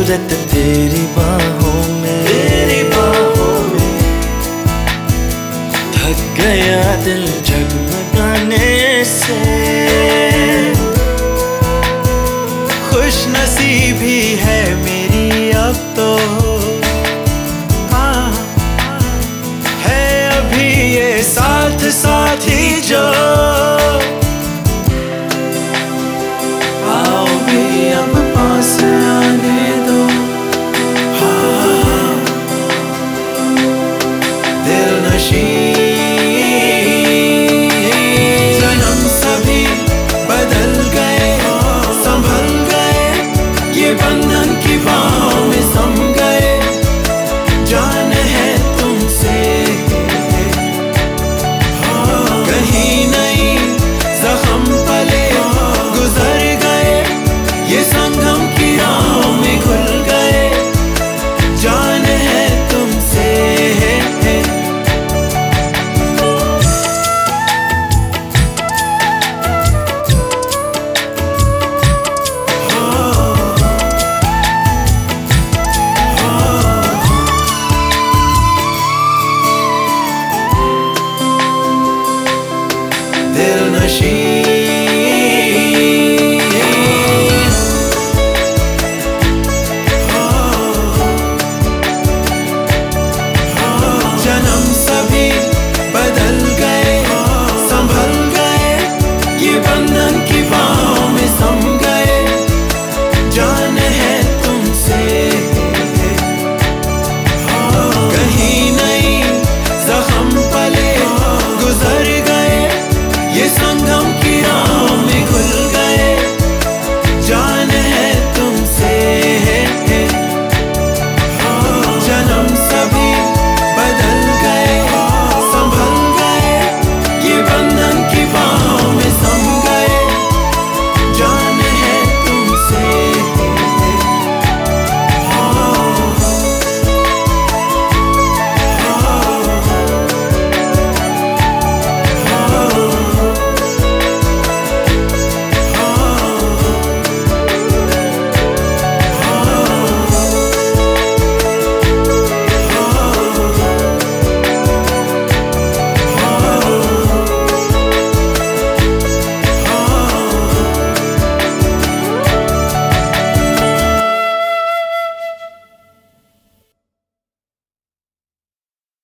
सूरत तेरी बाहों में थक गया दिल जगमगाने से। खुश नसीबी है मेरी अब तो, है अभी ये साथ साथ ही जो। आओ भी अब पास आने दो, दिल नशी जन्म सभी बदल गए, संभल गए, ये बंधन की बाहों में सम गए। जान है तुमसे कहीं नहीं जख्म पले गुजर गए, ये संगम की राहों में घुल गए। जान है तुमसे दिल नशी जन्म सभी बदल गए, संभल गए, ये बंधन की बाहों में सम गए। जान है तुमसे कहीं नहीं जख्म पले गुजर गए, ये संगम की राहों में घुल